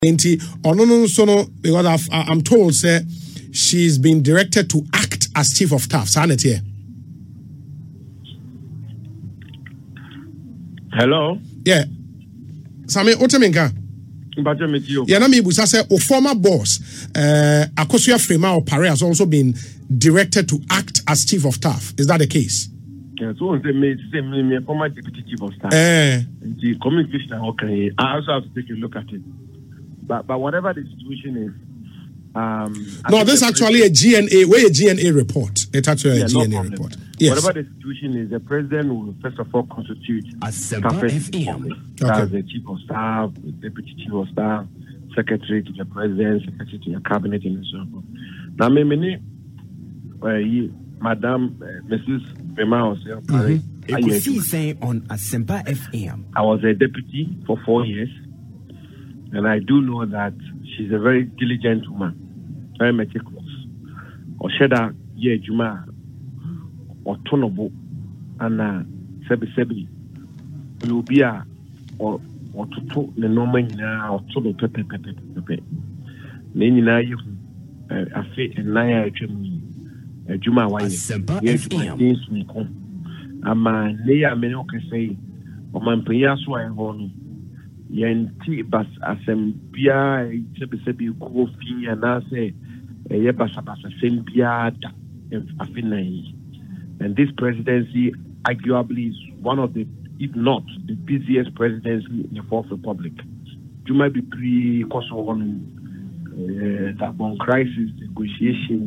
Because I'm told, sir, she's been directed to act as chief of staff. Hello? Yeah. Sami, Oteminka. Yeah, na me busa say, former boss, Akosua Frema Opare has also been directed to act as chief of staff. Is that the case? Yeah, so me former deputy chief of staff. The communication, okay. I also have to take a look at it. But whatever the situation is, no, this is actually a GNA. Where a GNA report? It's actually a GNA report. Yes. Whatever the situation is, the president will first of all constitute Asempa FM. That's the chief of staff, the deputy chief of staff, secretary to the president, secretary to the cabinet, and so on. Now, Madam Mrs. Bema on Asempa FM. I was a deputy for 4 years, and I do know that she's a very diligent woman, very meticulous. Osheda ye juma or tonobo and sebi will be a or to talk the normal now or to the pepe. Nina you a fit and naya juma wine. Yes, me come. Ama neya menoke say, or man payaswa and honor. Yenti bas asembia sebi kofi anase ye basa sembia da afinai. And this presidency arguably is one of the, if not the busiest presidency in the Fourth Republic. You might be pre-Kosovo Gabon crisis negotiation,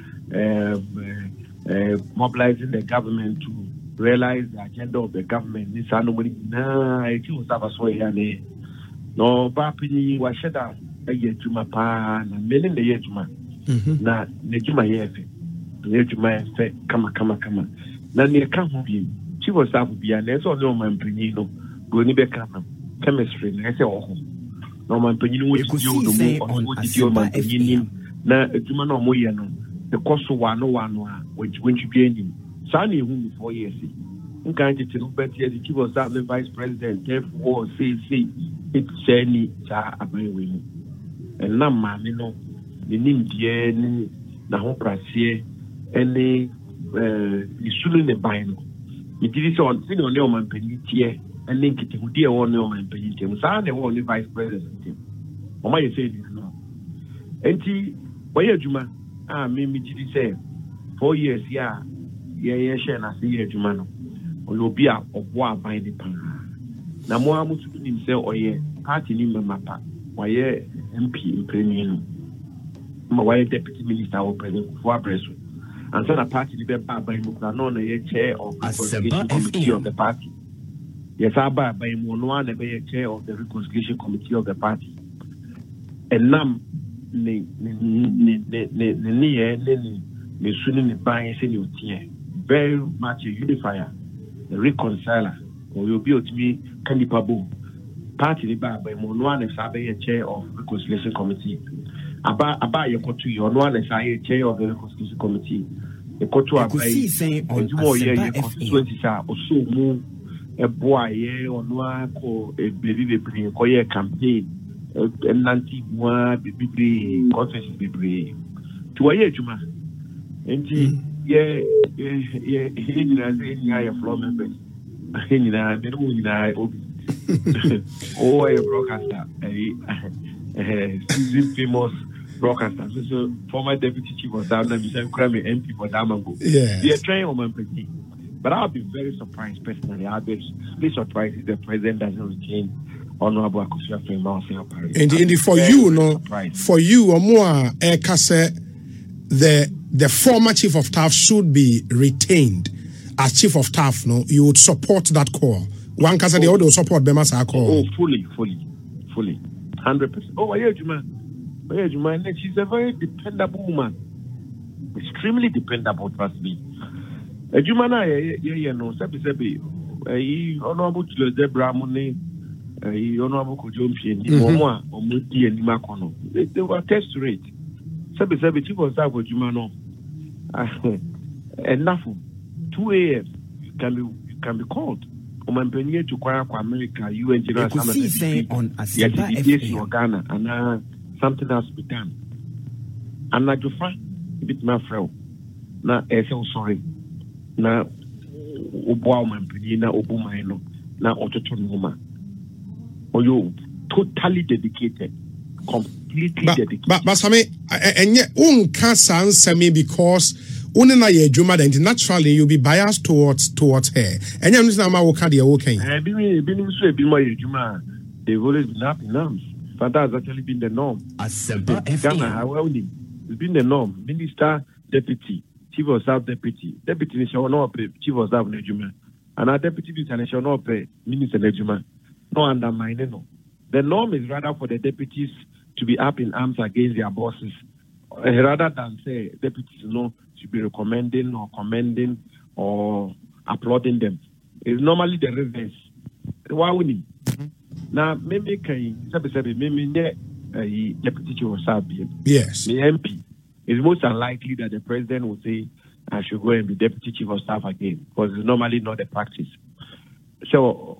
mobilizing the government to realize the agenda of the government. This anomaly, it was a way. No, Bapini was shed out a year to my pan and mailing the year to my Nejuma Yefe. Nejuma Yefe, kama. Nani a come home. She was out of the anness or no man Penino, going back chemistry, and I say, oh, no man Penino, which was your man Penino, na Jumano Moyano, the cost of one, which when you gain him. Sunny, whom 4 years. Can't you know better? The chief was that the vice president, therefore, say, it's Jenny, Abay, and now, man, you know, the Nindian, the whole Prassier, and the shooting the Bino. It is on single Newman Penitier, and link it to dear one Newman Penitier, son, the only vice president. Or my say, no. And he, why, Juma, maybe did say 4 years, yeah, share, I see you, Jumano. Will be a war by the pan. Now, more to himself or ye party in Mapa, why MP in Premier, my deputy minister or president for Bresu, and send a party by Mukanon, a chair of the Reconciliation Committee of the party. Yes, I buy by one and a chair of the Reconciliation Committee of the party. And Nam, the Sunni buying senior tier, very much a unifier. The reconciler, or you'll be with me, Candipabu. Party by one as I be a chair of the Reconciliation Committee. About your country, or one as I a chair of the Reconciliation Committee. The country of more year constituencies are also move a boy, or no, a baby, a campaign, and Nanti, one, be conference, be to a year, Juma. And yeah, floor members. Oh, a broadcaster, seasoned famous broadcaster. So, former deputy chief of staff, Mr. Krami, MP for Damango. Yeah, they are trying on my petty. But I'll be very surprised personally. I'll be surprised if the president doesn't retain Honorable Akosua Frema. And for you, no, for you, or more, the former chief of staff should be retained as chief of staff. No, you would support that call. One casa the other support Bemasa call. Oh, fully, 100%. Oh, Juma, she's a very dependable woman, extremely dependable. Trust me. Juma, no, Sebi, Honorable Deborah Mone, Honorable Kojompi, Momoa, or Muti and Nimakono. They were test rate. Sebi, chief of staff for Juma, no. Enough 2 a.m. can be called Omampeni to America, UN General Assembly on Asempa FM Ghana, and something has to be done. And like you find a bit my friend. Na sorry. Na Oboa Omampeni na Obumaino na Ototonoma. Or you totally dedicated. Completely dedicated. But Sammy, and yet can't answer me because naturally you'll be biased towards her. And you're not okay. They've always been up in arms. Fanta has actually been the norm. It's been the norm. Minister, deputy, chief of staff, deputy shall not pay chief of staff Nejuma. And our deputy shall not pay minister Nejuma. No undermining. No. The norm is rather for the deputies to be up in arms against their bosses, rather than say deputies should be recommending or commending or applauding them. It's normally the reverse. Why would he? Now, maybe deputy chief of staff. Yes. The MP. It's most unlikely that the president will say, I should go and be deputy chief of staff again, because it's normally not the practice. So,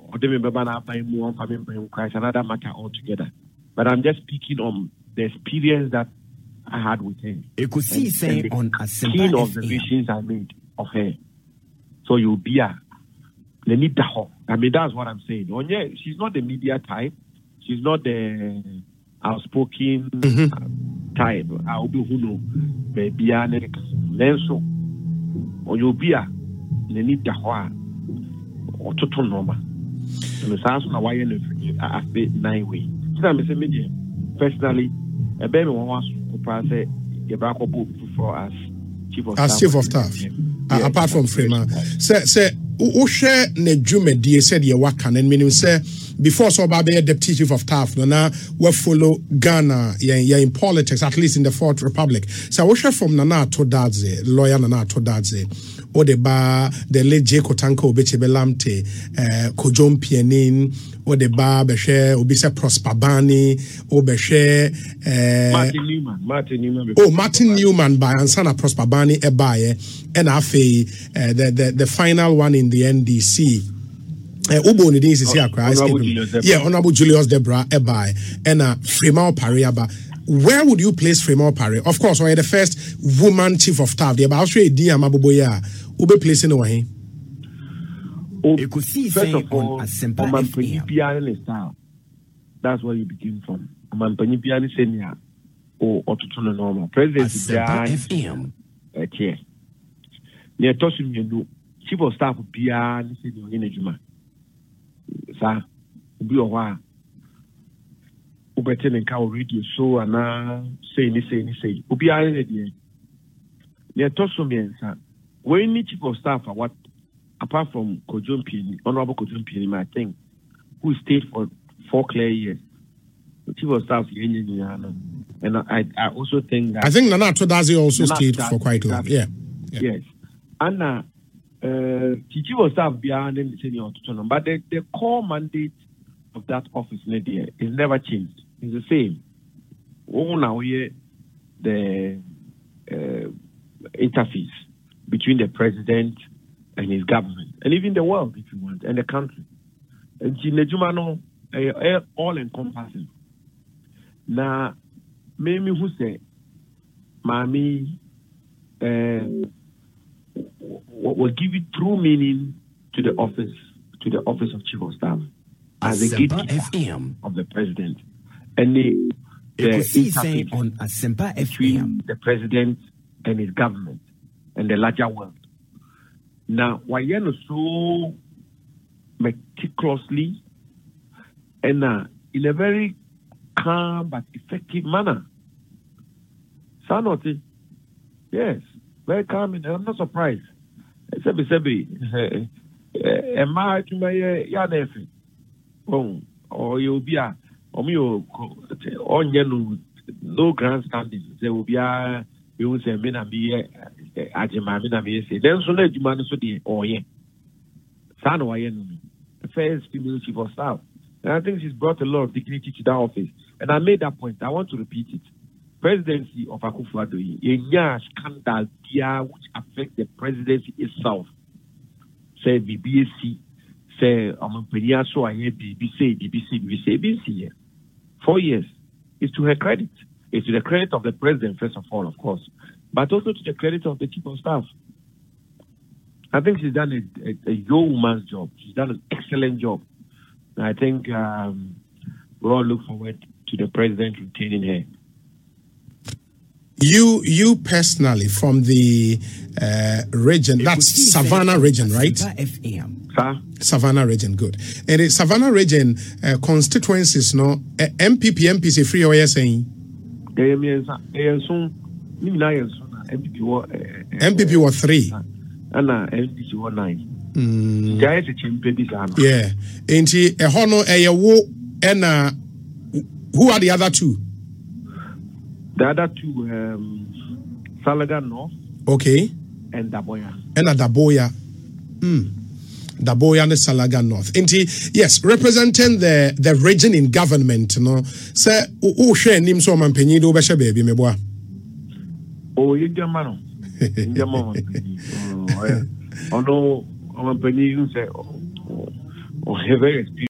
another matter altogether. But I'm just speaking on the experience that I had with her. You could see saying on keen observations I made of her. So you'll be I mean, that's what I'm saying. Oh, yeah, she's not the media type. She's not the outspoken type. I'll be who know, baby, then so. Or you'll be or total normal. And the sounds of why you I 9 ways. Personally, a baby wants to pass for us chief of staff. Apart from Freeman, say share Nejume die said ye wakan and meaning say before so be deputy chief of staff na we follow Ghana in politics, at least in the Fourth Republic. So share from Nana Todadze, lawyer Nana Todadze, or the late J. Kotanko Bechebelamte, Kojom Pianin, or the bar Beshe, Obisa Prosper Bani, or Beshe Martin Newman. Oh, Martin Newman by Ansana Prosper Bani Ebaye, and Afe, the final one in the NDC. Honorable Julius Debra Ebai and Fremau Pariaba. Where would you place Fremau Pari? Of course, we're the first woman chief of staff. They're about to do Mabuboya. Ube placing away. First of all, that's where you begin from. Senior or Ototono normal. President FM. Near Toshim, chief of staff of Pia in Sir, be a while. Uberton and cow radio so and say. Ubia idea. Near Tosumian, sir. When the chief of staff are what apart from Kojum Pini, Honorable Kojum Pini, I think, who stayed for 4 clear years. The chief of staff and I also think that I think Nana Todazi also stayed for quite a while. Yeah. Yes. And chief of staff beyond the senior, but the core mandate of that office is never changed. It's the same. Now here the interface between the president and his government, and even the world, if you want, and the country. And Nejumano all encompassing. Now, maybe who say, Mami, will give it true meaning to the office of chief of staff as a gatekeeper of the president, and the interface on Asempa between the president and his government and the larger world. Now, why you so meticulously and in a very calm but effective manner. Sanote, yes, very calm, and I'm not surprised. Or you'll be no grandstanding. There will be you will say, then so let you manage to oh, yeah. The first female chief of staff. And I think she's brought a lot of dignity to that office. And I made that point. I want to repeat it. Presidency of Akufo-Addo, a scandal which affects the presidency itself. Say BBAC, say Omampenia so I hear BBC 4 years. It's to her credit. It's to the credit of the president, first of all, of course, but also to the credit of the chief of staff. I think she's done a young woman's job. She's done an excellent job. And I think we all look forward to the president retaining her. You personally, from the region, that's Savannah region, right? Savannah region, good. And the Savannah region constituencies, no MPC free or you're saying? MPP were 3. And MPC were 9. Yeah. And a honor a wo and who are the other 2? The other 2, Salaga North. Okay. And Daboya. And Daboya. Daboya and Salaga North. Yes, representing the region in government, no. Say, who share nim so man penyi do beshe baby me boa. Oh, you jamano. Jamano. Oh, yeah. Oh no, man penyi you say, oh, very